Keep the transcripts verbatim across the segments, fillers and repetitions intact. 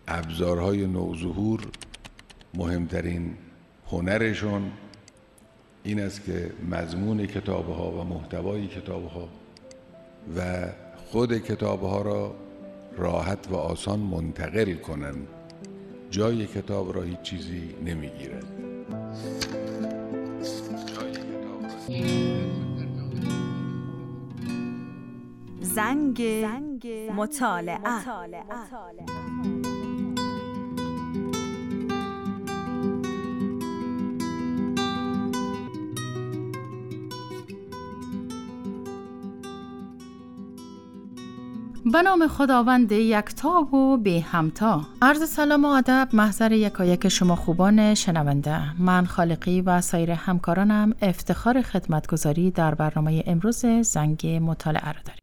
ابزارهای نوظهور مهمترین هنرشون این است که مضمون کتاب‌ها و محتوای کتاب‌ها و خود کتاب‌ها را راحت و آسان منتقل کنند. جای کتاب را هیچ چیزی نمیگیرد. زنگ مطالعه. به نام خداوند یکتا و بی همتا. عرض سلام و ادب محضر یکایک شما خوبان شنونده. من خالقی و سایر همکارانم افتخار خدمتگزاری در برنامه امروز زنگ مطالعه را داریم.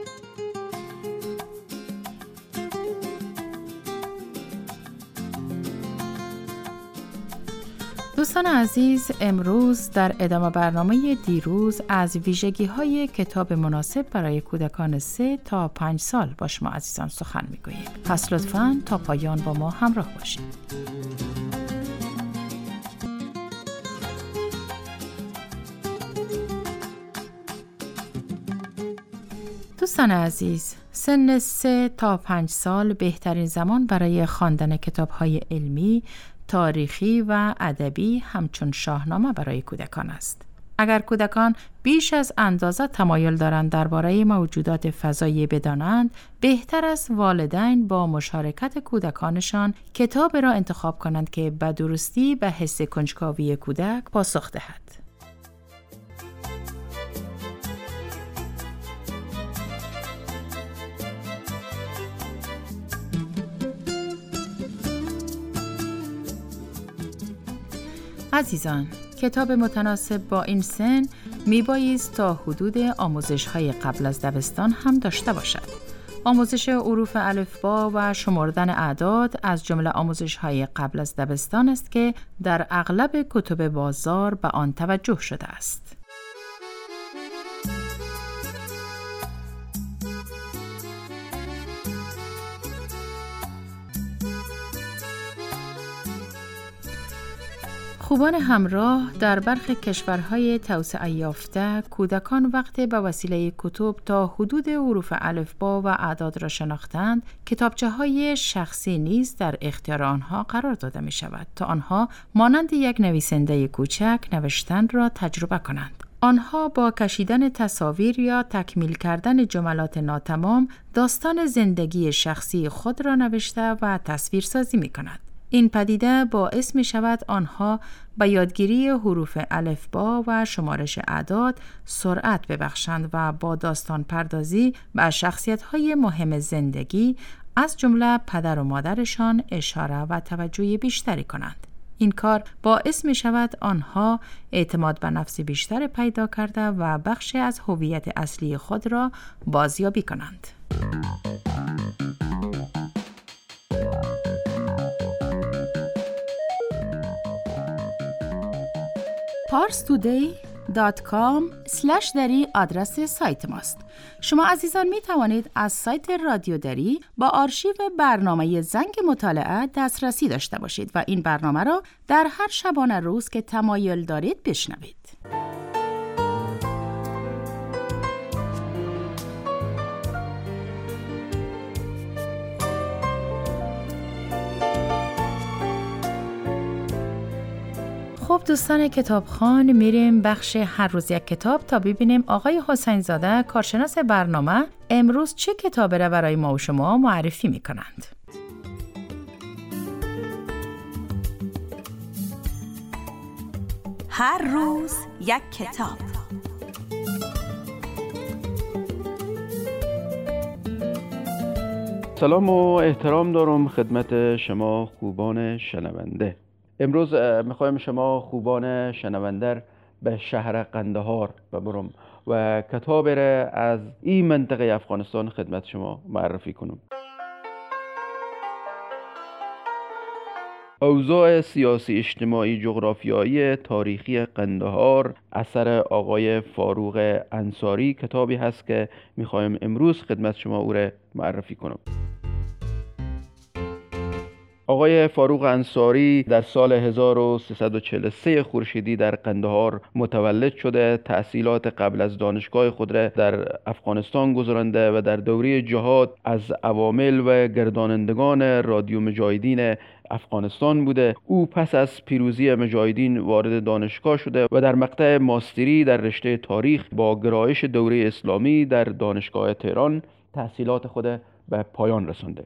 دوستان عزیز، امروز در ادامه برنامه دیروز از ویژگی‌های کتاب مناسب برای کودکان سه تا پنج سال با شما عزیزان سخن می‌گوییم. پس لطفاً تا پایان با ما همراه باشید. دوستان عزیز، سن سه تا پنج سال بهترین زمان برای خواندن کتاب‌های علمی، تاریخی و ادبی همچون شاهنامه برای کودکان است. اگر کودکان بیش از اندازه تمایل دارند درباره موجودات فضایی بدانند، بهتر است والدین با مشارکت کودکانشان کتاب را انتخاب کنند که به درستی به حس کنجکاوی کودک پاسخ دهد. عزیزان، کتاب متناسب با این سن میبایست تا حدود آموزش‌های قبل از دبستان هم داشته باشد. آموزش حروف الفبا و شمردن اعداد از جمله آموزش‌های قبل از دبستان است که در اغلب کتب بازار به آن توجه شده است. خوبان همراه، در برخی کشورهای توسعه یافته کودکان وقتی به وسیله کتب تا حدود حروف الفبا و اعداد را شناختند، کتابچه‌های شخصی نیز در اختیار آنها قرار داده می شود تا آنها مانند یک نویسنده کوچک نوشتن را تجربه کنند. آنها با کشیدن تصاویر یا تکمیل کردن جملات ناتمام داستان زندگی شخصی خود را نوشته و تصویرسازی می کنند. این پدیده باعث می شود آنها به یادگیری حروف الفبا و شمارش اعداد سرعت ببخشند و با داستان پردازی به شخصیت‌های مهم زندگی از جمله پدر و مادرشان اشاره و توجه بیشتری کنند. این کار باعث می شود آنها اعتماد به نفس بیشتر پیدا کرده و بخشی از هویت اصلی خود را بازیابی کنند. پارس تودی دات کام اسلش دری آدرس سایت ماست. شما عزیزان می توانید از سایت رادیو دری با آرشیو برنامه زنگ مطالعه دسترسی داشته باشید و این برنامه را در هر شبانه روز که تمایل دارید بشنوید. خب دوستان کتابخوان، میریم بخش هر روز یک کتاب تا ببینیم آقای حسین زاده کارشناس برنامه امروز چه کتابی را برای ما و شما معرفی میکنند. هر روز یک کتاب. سلام و احترام دارم خدمت شما خوبان شنونده. امروز میخوایم شما خوبان شنونده به شهر قندهار ببرم و کتاب را از این منطقه افغانستان خدمت شما معرفی کنم. اوضاع سیاسی اجتماعی جغرافیایی تاریخی قندهار اثر آقای فاروق انصاری کتابی هست که میخوایم امروز خدمت شما او را معرفی کنم. آقای فاروق انصاری در سال هزار و سیصد و چهل و سه خورشیدی در قندهار متولد شده. تحصیلات قبل از دانشگاه خود را در افغانستان گذرانده و در دوره جهاد از عوامل و گردانندگان رادیو مجاهدین افغانستان بوده. او پس از پیروزی مجاهدین وارد دانشگاه شده و در مقطع ماستری در رشته تاریخ با گرایش دوره اسلامی در دانشگاه تهران تحصیلات خود به پایان رسانده.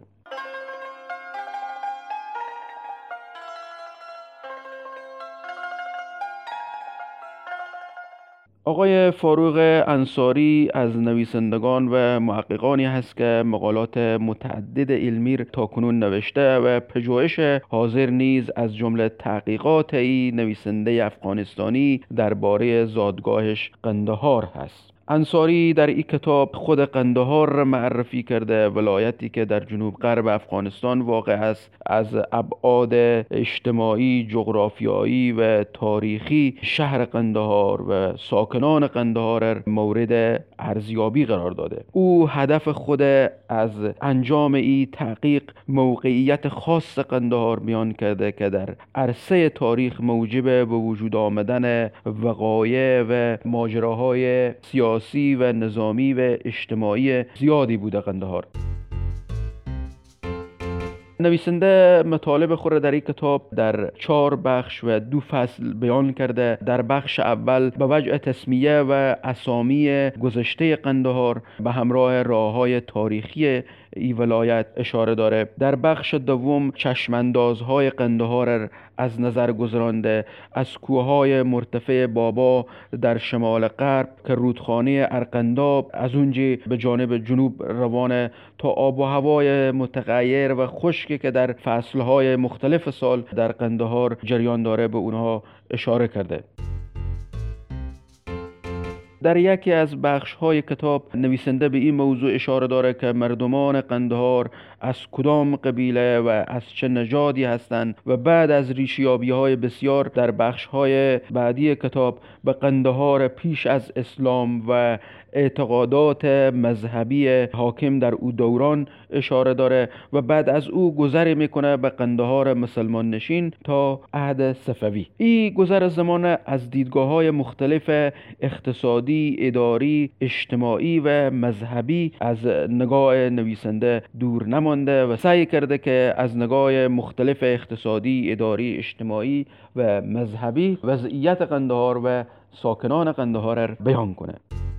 آقای فاروق انصاری از نویسندگان و محققانی هست که مقالات متعدد علمی تا کنون نوشته و پژوهش حاضر نیز از جمله تحقیقات ای نویسنده افغانستانی درباره زادگاهش قندهار هست. انصاری در این کتاب خود قندهار را معرفی کرده، ولایتی که در جنوب غرب افغانستان واقع است. از ابعاد اجتماعی، جغرافیایی و تاریخی شهر قندهار و ساکنان قندهار مورد ارزیابی قرار داده. او هدف خود از انجام این تحقیق موقعیت خاص قندهار بیان کرده که در عرصه تاریخ موجب به وجود آمدن وقایع و ماجراهای سیاسی و نظامی و اجتماعی زیادی بوده قندهار. نویسنده مطالب خود را در این کتاب در چهار بخش و دو فصل بیان کرده. در بخش اول به وجه تسمیه و اسامی گذشته قندهار به همراه راه‌های تاریخی این ولایت اشاره داره. در بخش دوم چشماندازهای قندهار از نظر گذرانده، از کوههای مرتفع بابا در شمال غرب که رودخانه ارقنداب از اونجا به جانب جنوب روانه تا آب و هوای متغیر و خشکی که در فصلهای مختلف سال در قندهار جریان داره به اونها اشاره کرده. در یکی از بخش‌های کتاب نویسنده به این موضوع اشاره داره که مردمان قندهار از کدام قبیله و از چه نژادی هستند و بعد از ریشیابی‌های بسیار در بخش‌های بعدی کتاب به قندهار پیش از اسلام و اعتقادات مذهبی حاکم در او دوران اشاره داره و بعد از او گذر میکنه به قندهار مسلمان نشین تا عهد صفوی. این گذر زمان از دیدگاه‌های مختلف اقتصادی، اداری، اجتماعی و مذهبی از نگاه نویسنده دور نمانده و سعی کرده که از نگاه مختلف اقتصادی، اداری، اجتماعی و مذهبی وضعیت قندهار و ساکنان قندهار را بیان کنه.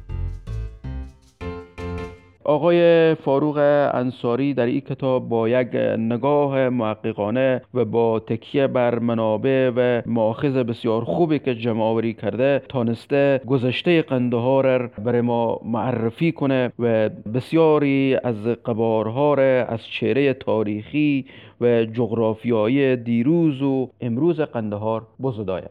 آقای فاروق انصاری در این کتاب با یک نگاه محققانه و با تکیه بر منابع و مآخذ بسیار خوبی که جمع آوری کرده تانسته گذشته قندهار برای ما معرفی کنه و بسیاری از قبارها را از چهره تاریخی و جغرافیایی دیروز و امروز قندهار بزداید.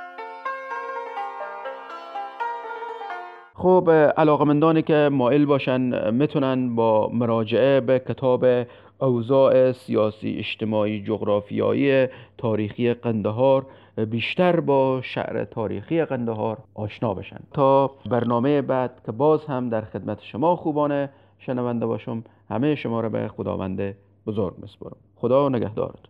خب علاقمندانی که مایل باشن میتونن با مراجعه به کتاب اوضاع سیاسی، اجتماعی، جغرافیایی تاریخی قندهار بیشتر با شعر تاریخی قندهار آشنا بشن. تا برنامه بعد که باز هم در خدمت شما خوبان شنونده باشم، همه شما را به خداوند بزرگ میسپارم. خدا نگهدارتون.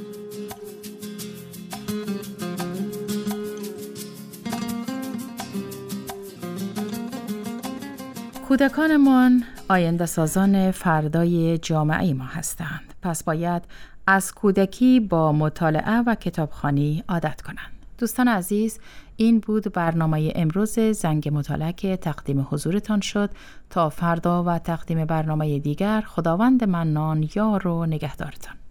کودکانمان آینده سازان فردای جامعه ما هستند. پس باید از کودکی با مطالعه و کتابخوانی عادت کنند. دوستان عزیز، این بود برنامه امروز زنگ مطالعه که تقدیم حضورتان شد. تا فردا و تقدیم برنامه دیگر، خداوند منان یار و نگهدارتان.